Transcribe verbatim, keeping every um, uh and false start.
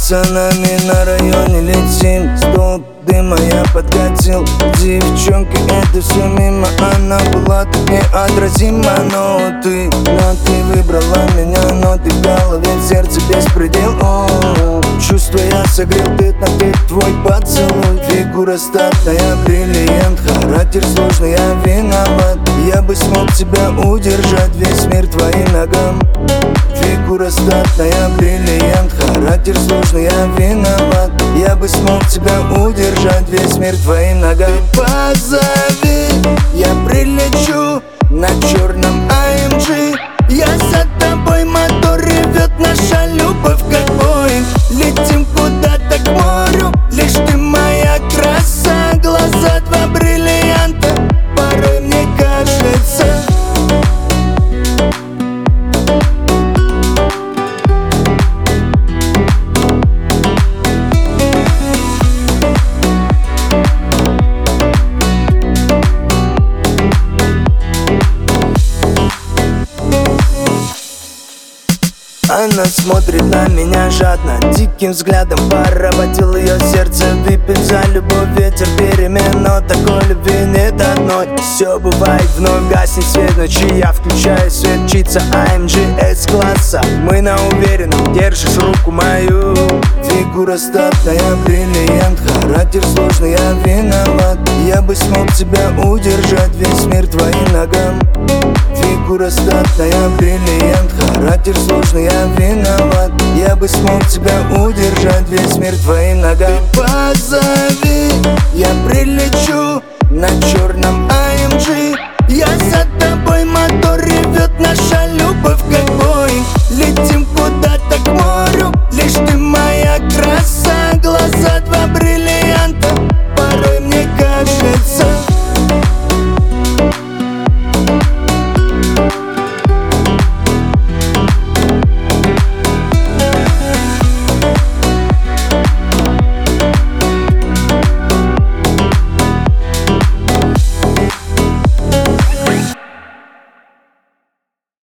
пацанами на районе летим, столб дыма я подкатил. Девчонки, это все мимо, она была так неотразима. Но ты, но ты выбрала меня, но ты в голове, в сердце беспредел. О, чувства я согрел, ты на ты, твой поцелуй. Фигура статная, бриллиант, характер сложный, я виноват. Я бы смог тебя удержать, весь мир твоим ногам. Фигура статная, бриллиант, характер сложный, я виноват. Я бы смог тебя удержать, весь мир твоим ногам. Позови, я прилечу на черном эй эм джи. Я за тобой, мотор ревет, наша любовь как Боинг. Летим куда-то к морю, лишь ты моя краса. Глаза два бриллианта, порой мне кажется. Она смотрит на меня жадно, диким взглядом поработил ее сердце. Выпить за любовь, ветер перемен, но такой любви нет одной. Все бывает, вновь гаснет свет ночи, я включаю свет, мчится эй эм джи С-класса. Мы на уверенном, держишь руку мою. Фигура статная, бриллиант, характер сложный, я виноват. Я бы смог тебя удержать, весь мир твоим ногам. Фигура статная, бриллиант, характер сложный, я виноват. Я бы смог тебя удержать, весь мир твоим ногам. Позови, я прилечу на черном эй эм джи. Я за тобой, мотор ревет, наша любовь как